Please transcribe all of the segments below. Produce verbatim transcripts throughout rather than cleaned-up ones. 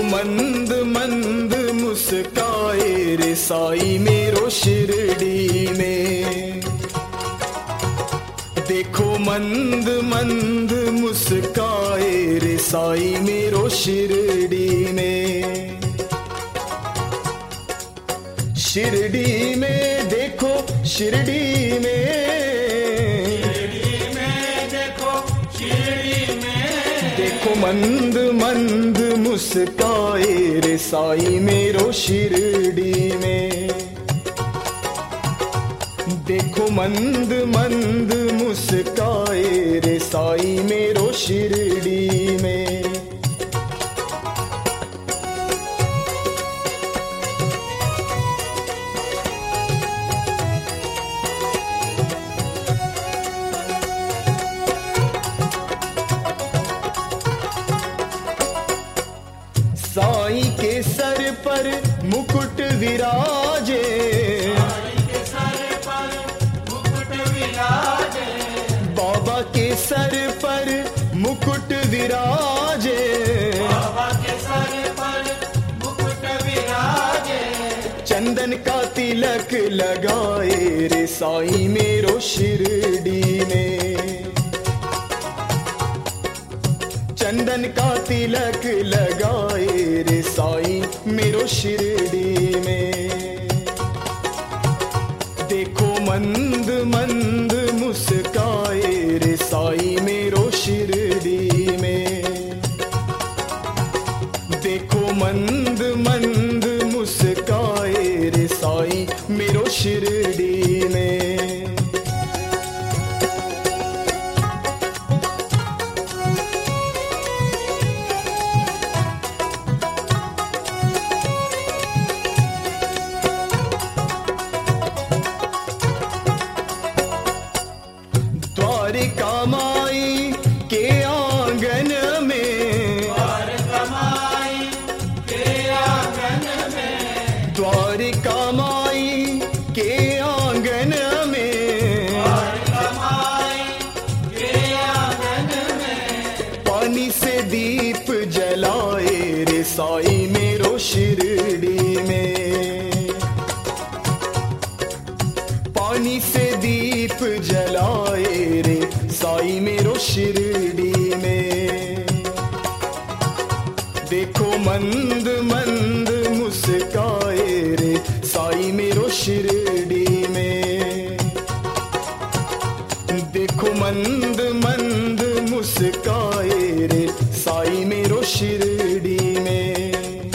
मंद मंद मुस्काए रे साई मेरो शिरडी में। देखो मंद मंद मुस्काए रे साई मेरो शिरडी में। शिरडी में देखो शिरडी में, शिरडी में देखो शिरडी में। देखो मंद मंद मुस्काए रे साई मेरो शिरडी में। देखो मंद मंद मुस्काए रे साई मेरो शिरडी में। साई के सर पर मुकुट विराजे, साई के सर पर मुकुट विराजे। बाबा के सर पर मुकुट विराजे, बाबा के सर पर मुकुट विराजे। चंदन का तिलक लगाए रे साई मेरो शिरडी में। चंदन का तिलक लगाए रे साई मेरो शिरडी में। देखो मंद मंद मुस्काए रे साई मेरो शिरडी में। देखो मंद मंद मुस्काए रे साई मेरो शिरडी में। द्वारिका माई के आंगन में, द्वारिका माई के आंगन में। द्वारिका माई के आंगन में, द्वारिका माई के आंगन में। पानी से दीप जलाए रे साई मेरो शिरडी में। पानी से दीप जलाए रे साई मेरो शिरडी में। देखो मंद मंद मुस्काए रे साई मेरो शिरडी में। देखो मंद मंद मुस्काए रे साई मेरो शिरडी में।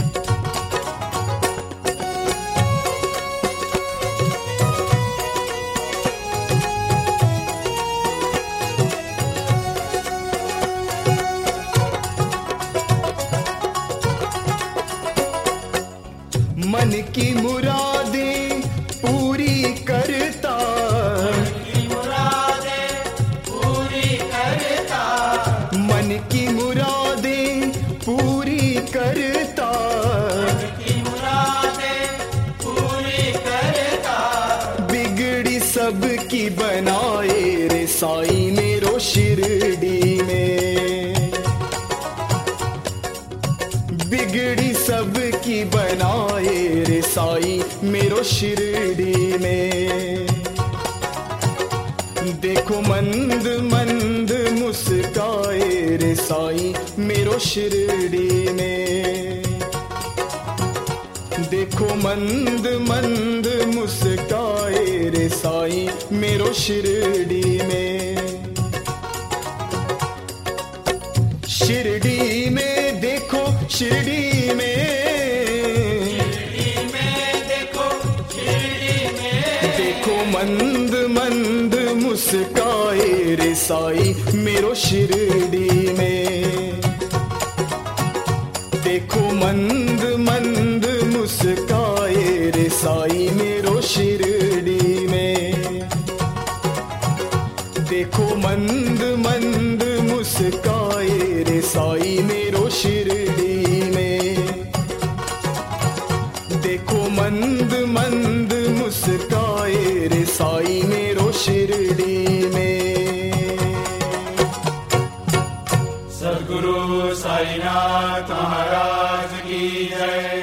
मन की मुरादें पूरी करता, की मुरादें पूरी करता। मन की मुरादें पूरी करता। की मुरादें पूरी करता। बिगड़ी सबकी बनाए रे साई मेरो शिरडी में। बिगड़ी सबकी बनाए रे साई मेरो शिरडी में। देखो मंद मंद मुस्काए रे साई मेरो शिरडी में। देखो मंद मंद मुस्काए रे साई मेरो शिरडी में। शिरडी में देखो शिरडी में, शिरडी में देखो शिरडी में। देखो मंद मंद मुस्काए रे साई मेरो शिरडी में। देखो मंद मंद मुस्काए रे साई मेरो शिरडी में। देखो मंद मंद मुस्काए रे साई मेरो शिरडी में। देखो मंद मंद मुस्काए रे साई मेरो शिरडी में। सद्गुरु साई साईनाथ महाराज की जय।